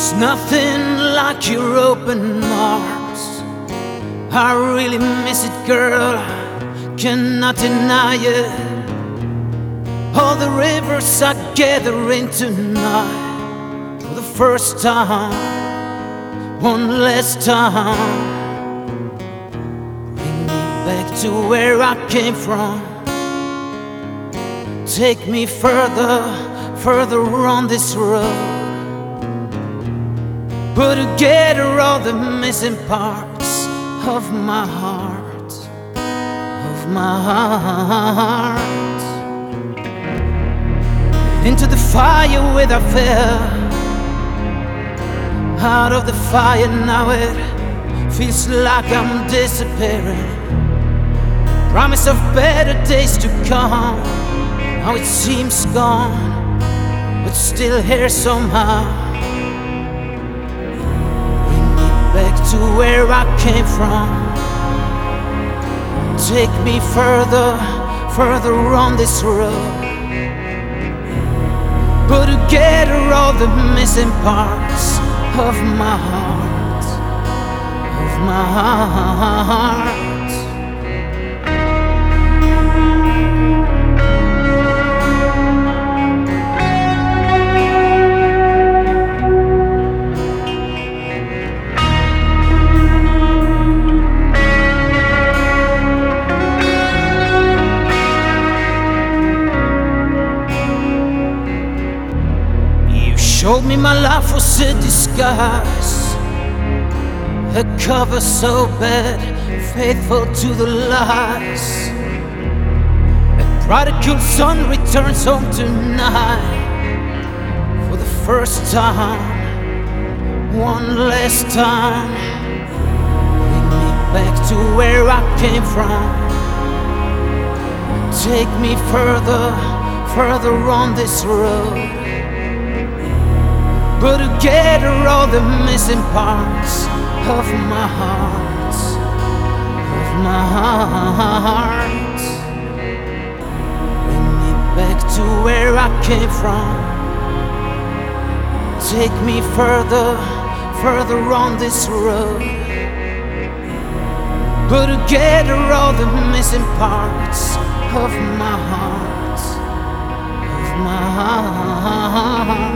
There's nothing like your open arms. I really miss it, girl, cannot deny it. All the rivers are gathering tonight for the first time, one last time. Bring me back to where I came from. Take me further, further on this road. Put together all the missing parts of my heart, of my heart. Into the fire without fear. Out of the fire now it feels like I'm disappearing. Promise of better days to come. Now it seems gone, but still here somehow. Bring me back to where I came from. Take me further, further on this road. Put together all the missing parts of my heart, of my heart. Showed me my life was a disguise, a cover so bad, faithful to the lies. A prodigal son returns home tonight for the first time, one last time. Bring me back to where I came from. Take me further, further on this road. Put together all the missing parts of my heart, of my heart. Bring me back to where I came from. Take me further, further on this road. Put together all the missing parts of my heart, of my heart.